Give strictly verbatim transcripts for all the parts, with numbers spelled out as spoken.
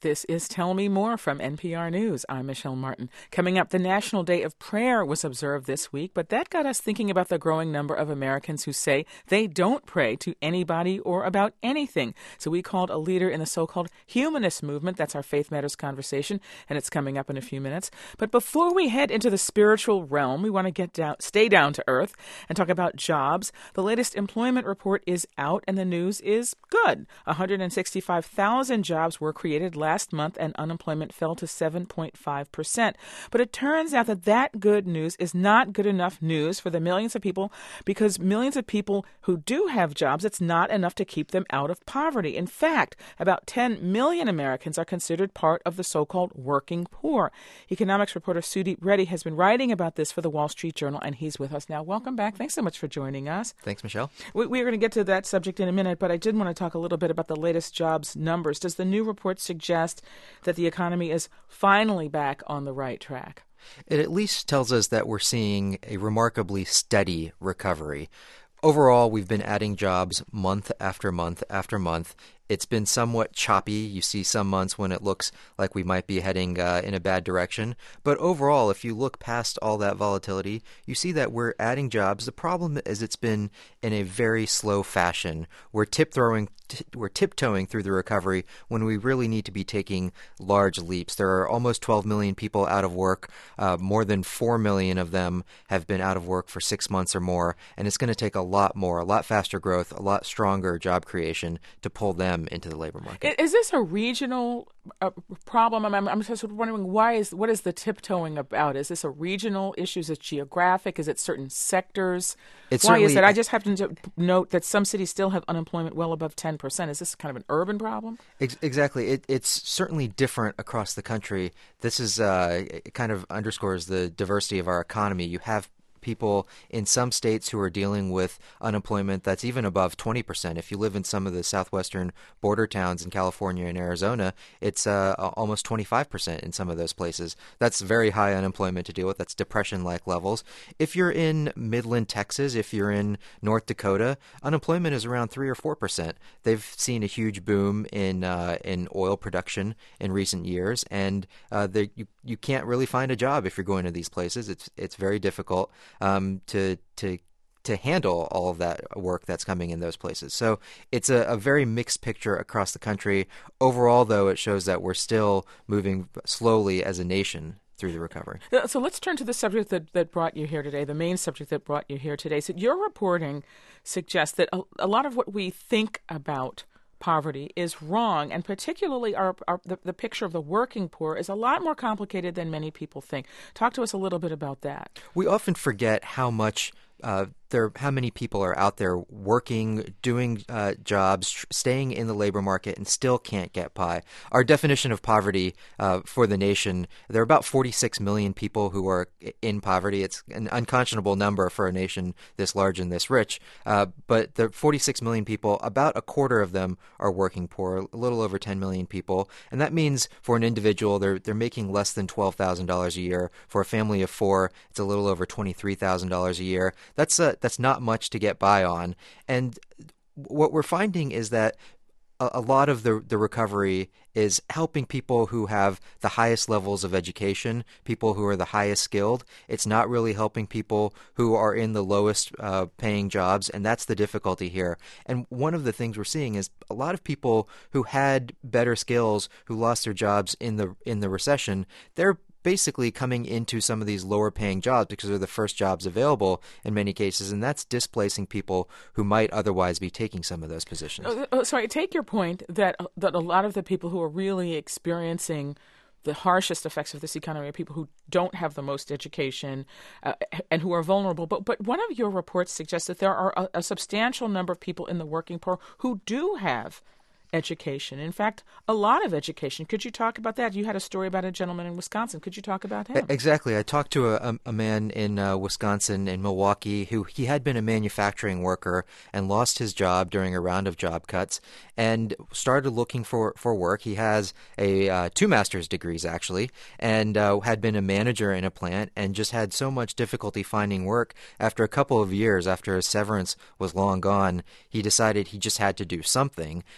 This is Tell Me More from N P R News. I'm Michelle Martin. Coming up, the National Day of Prayer was observed this week, but that got us thinking about the growing number of Americans who say they don't pray to anybody or about anything. So we called a leader in the so-called humanist movement. That's our Faith Matters conversation, and it's coming up in a few minutes. But before we head into the spiritual realm, we want to get down, stay down to earth and talk about jobs. The latest employment report is out, and the news is good. one hundred sixty-five thousand jobs were created last Last month, and unemployment fell to seven point five percent. But it turns out that that good news is not good enough news for the millions of people, because millions of people who do have jobs, it's not enough to keep them out of poverty. In fact, about ten million Americans are considered part of the so-called working poor. Economics reporter Sudeep Reddy has been writing about this for the Wall Street Journal, and he's with us now. Welcome back. Thanks so much for joining us. Thanks, Michelle. We, we're going to get to that subject in a minute, but I did want to talk a little bit about the latest jobs numbers. Does the new report suggest that the economy is finally back on the right track? It at least tells us that we're seeing a remarkably steady recovery. Overall, we've been adding jobs month after month after month. It's been somewhat choppy. You see some months when it looks like we might be heading uh, in a bad direction. But overall, if you look past all that volatility, you see that we're adding jobs. The problem is it's been in a very slow fashion. We're tip-throwing, t- we're tiptoeing through the recovery when we really need to be taking large leaps. There are almost twelve million people out of work. Uh, more than four million of them have been out of work for six months or more. And it's going to take a lot more, a lot faster growth, a lot stronger job creation to pull them into the labor market. Is this a regional uh, problem? I'm, I'm just wondering, why is what is the tiptoeing about? Is this a regional issue? Is it geographic? Is it certain sectors? It's why is it? I just happen to note that some cities still have unemployment well above ten percent. Is this kind of an urban problem? Ex- exactly. It, it's certainly different across the country. This is uh, it kind of underscores the diversity of our economy. You have people in some states who are dealing with unemployment that's even above twenty percent. If you live in some of the southwestern border towns in California and Arizona, it's uh, almost twenty-five percent in some of those places. That's very high unemployment to deal with. That's depression-like levels. If you're in Midland, Texas, if you're in North Dakota, unemployment is around three or four percent. They've seen a huge boom in uh, in oil production in recent years, and uh, they, you you can't really find a job if you're going to these places. It's it's very difficult Um, to to to handle all of that work that's coming in those places. So it's a, a very mixed picture across the country. Overall, though, it shows that we're still moving slowly as a nation through the recovery. So let's turn to the subject that, that brought you here today, the main subject that brought you here today. So your reporting suggests that a, a lot of what we think about poverty is wrong, and particularly our, our the, the picture of the working poor is a lot more complicated than many people think. Talk to us a little bit about that. We often forget how much uh, there, how many people are out there working, doing uh, jobs, tr- staying in the labor market, and still can't get by. Our definition of poverty uh, for the nation, there are about forty-six million people who are in poverty. It's an unconscionable number for a nation this large and this rich. Uh, but the forty-six million people, about a quarter of them are working poor, a little over ten million people. And that means for an individual, they're they're making less than twelve thousand dollars a year. For a family of four, it's a little over twenty-three thousand dollars a year. That's a That's not much to get by on. And what we're finding is that a, a lot of the, the recovery is helping people who have the highest levels of education, people who are the highest skilled. It's not really helping people who are in the lowest uh, paying jobs, and that's the difficulty here. And one of the things we're seeing is a lot of people who had better skills, who lost their jobs in the in the recession, they're basically coming into some of these lower paying jobs because they're the first jobs available in many cases, and that's displacing people who might otherwise be taking some of those positions. Oh, oh, sorry, take your point that that a lot of the people who are really experiencing the harshest effects of this economy are people who don't have the most education uh, and who are vulnerable. But but one of your reports suggests that there are a, a substantial number of people in the working poor who do have education. In fact, a lot of education. Could you talk about that? You had a story about a gentleman in Wisconsin. Could you talk about him? Exactly. I talked to a, a man in uh, Wisconsin, in Milwaukee, who he had been a manufacturing worker and lost his job during a round of job cuts and started looking for, for work. He has a uh, two master's degrees, actually, and uh, had been a manager in a plant and just had so much difficulty finding work. After a couple of years, after his severance was long gone, he decided he just had to do something. And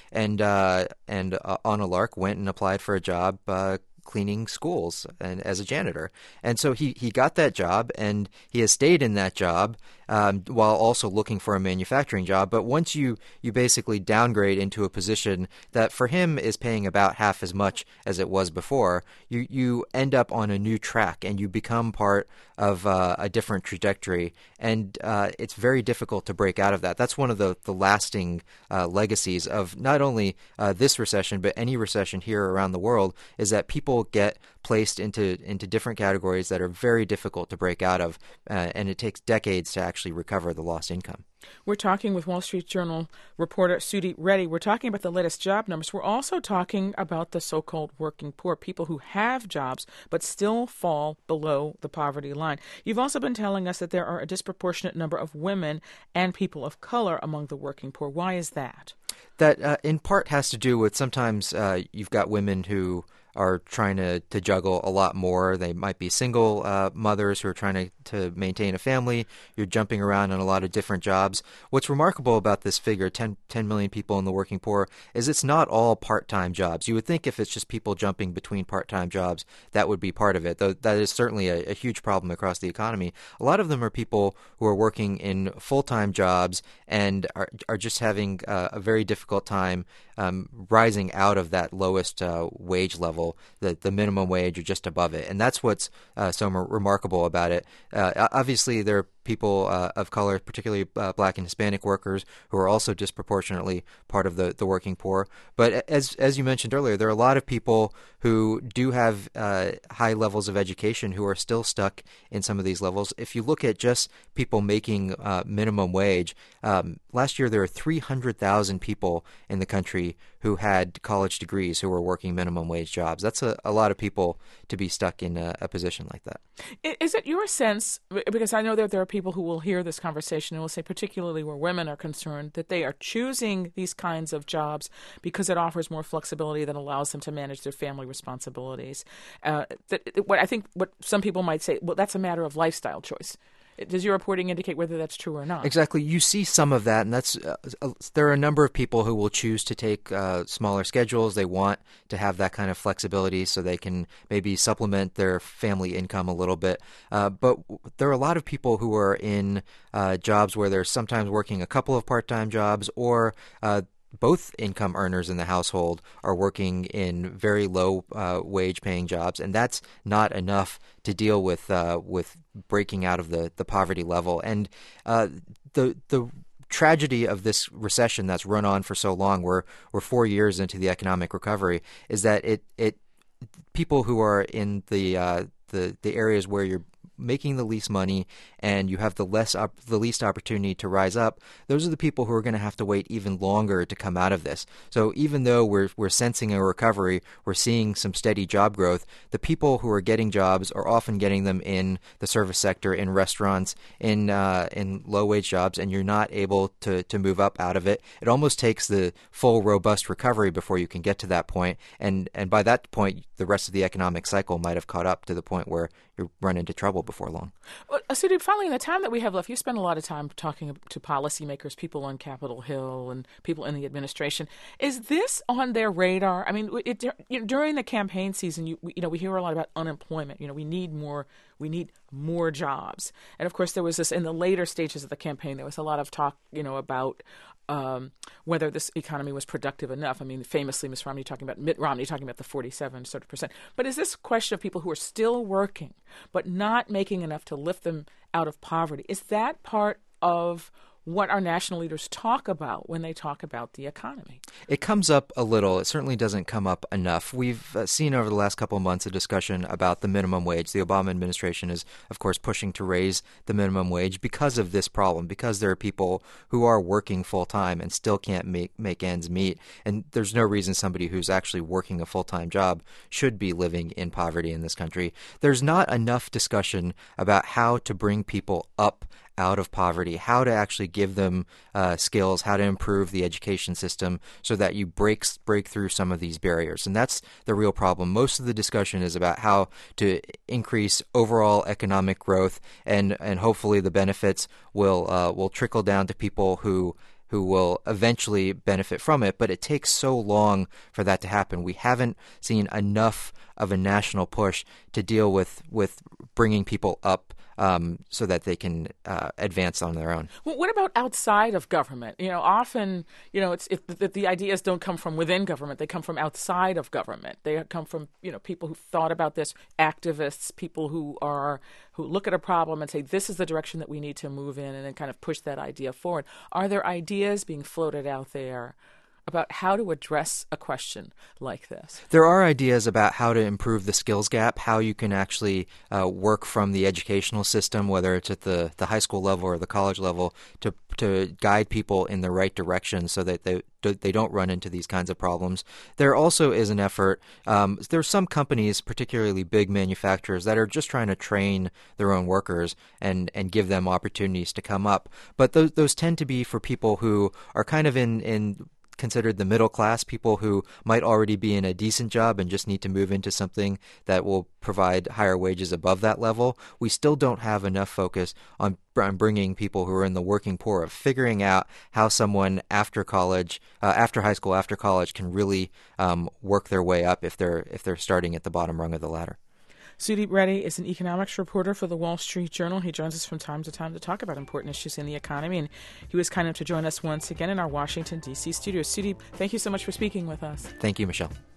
uh, and uh, on a lark went and applied for a job uh, cleaning schools and as a janitor. And so he, he got that job, and he has stayed in that job um, while also looking for a manufacturing job. But once you, you basically downgrade into a position that for him is paying about half as much as it was before, you, you end up on a new track and you become part of uh, a different trajectory. And uh, it's very difficult to break out of that. That's one of the, the lasting uh, legacies of not only uh, this recession, but any recession here around the world, is that people get placed into into different categories that are very difficult to break out of, uh, and it takes decades to actually recover the lost income. We're talking with Wall Street Journal reporter Sudhi Reddy. We're talking about the latest job numbers. We're also talking about the so-called working poor, people who have jobs but still fall below the poverty line. You've also been telling us that there are a disproportionate number of women and people of color among the working poor. Why is that? That uh, in part has to do with sometimes uh, you've got women who are trying to, to juggle a lot more. They might be single uh, mothers who are trying to, to maintain a family. You're jumping around in a lot of different jobs. What's remarkable about this figure, ten, ten million people in the working poor, is it's not all part-time jobs. You would think if it's just people jumping between part-time jobs, that would be part of it, though that is certainly a, a huge problem across the economy. A lot of them are people who are working in full-time jobs and are, are just having uh, a very difficult time um, rising out of that lowest uh, wage level, the the minimum wage or just above it. And that's what's uh, so m- remarkable about it. Uh, obviously, there are people uh, of color, particularly uh, Black and Hispanic workers, who are also disproportionately part of the, the working poor. But as as you mentioned earlier, there are a lot of people who do have uh, high levels of education who are still stuck in some of these levels. If you look at just people making uh, minimum wage, um, last year there were three hundred thousand people in the country who had college degrees who were working minimum wage jobs. That's a, a lot of people to be stuck in a, a position like that. Is it your sense, because I know that there are people who will hear this conversation and will say, particularly where women are concerned, that they are choosing these kinds of jobs because it offers more flexibility that allows them to manage their family responsibilities? Uh, that, what I think what some people might say, well, that's a matter of lifestyle choice. Does your reporting indicate whether that's true or not? Exactly. You see some of that, and that's uh, there are a number of people who will choose to take uh, smaller schedules. They want to have that kind of flexibility so they can maybe supplement their family income a little bit. Uh, but there are a lot of people who are in uh, jobs where they're sometimes working a couple of part-time jobs, or uh, both income earners in the household are working in very low uh, wage paying jobs, and that's not enough to deal with uh, with breaking out of the, the poverty level. And uh, the the tragedy of this recession that's run on for so long, we're we're four years into the economic recovery, is that it it people who are in the uh, the the areas where you're making the least money and you have the less op- the least opportunity to rise up, those are the people who are going to have to wait even longer to come out of this. So even though we're we're sensing a recovery, we're seeing some steady job growth, the people who are getting jobs are often getting them in the service sector, in restaurants, in uh, in low wage jobs, and you're not able to to move up out of it. It almost takes the full robust recovery before you can get to that point, and and by that point the rest of the economic cycle might have caught up to the point where you run into trouble before long. Well, Sudhi, finally, in the time that we have left, you spend a lot of time talking to policymakers, people on Capitol Hill and people in the administration. Is this on their radar? I mean, it, you know, during the campaign season, you, you know, we hear a lot about unemployment. You know, we need more, we need more jobs. And of course, there was this in the later stages of the campaign. There was a lot of talk, you know, about Um, whether this economy was productive enough. I mean, famously, Miz Romney talking about Mitt Romney talking about the forty-seven sort of percent. But is this question of people who are still working but not making enough to lift them out of poverty? Is that part of what our national leaders talk about when they talk about the economy? It comes up a little. It certainly doesn't come up enough. We've uh, seen over the last couple of months a discussion about the minimum wage. The Obama administration is, of course, pushing to raise the minimum wage because of this problem, because there are people who are working full-time and still can't make, make ends meet. And there's no reason somebody who's actually working a full-time job should be living in poverty in this country. There's not enough discussion about how to bring people up out of poverty, how to actually give them uh, skills, how to improve the education system so that you break break through some of these barriers. And that's the real problem. Most of the discussion is about how to increase overall economic growth, and, and hopefully the benefits will uh, will trickle down to people who who will eventually benefit from it, but it takes so long for that to happen. We haven't seen enough of a national push to deal with, with bringing people up um, so that they can uh, advance on their own. Well, what about outside of government? You know, often, you know, it's if the, the ideas don't come from within government, they come from outside of government. They come from, you know, people who thought about this, activists, people who are who look at a problem and say, this is the direction that we need to move in, and then kind of push that idea forward. Are there ideas being floated out there about how to address a question like this? There are ideas about how to improve the skills gap, how you can actually uh, work from the educational system, whether it's at the, the high school level or the college level, to to guide people in the right direction so that they they don't run into these kinds of problems. There also is an effort. Um, there are some companies, particularly big manufacturers, that are just trying to train their own workers and, and give them opportunities to come up. But those those tend to be for people who are kind of in in considered the middle class, people who might already be in a decent job and just need to move into something that will provide higher wages above that level. We still don't have enough focus on, on bringing people who are in the working poor, of figuring out how someone after college, uh, after high school, after college can really um, work their way up if they're if they're starting at the bottom rung of the ladder. Sudeep Reddy is an economics reporter for the Wall Street Journal. He joins us from time to time to talk about important issues in the economy, and he was kind enough to join us once again in our Washington, D C studios. Sudeep, thank you so much for speaking with us. Thank you, Michelle.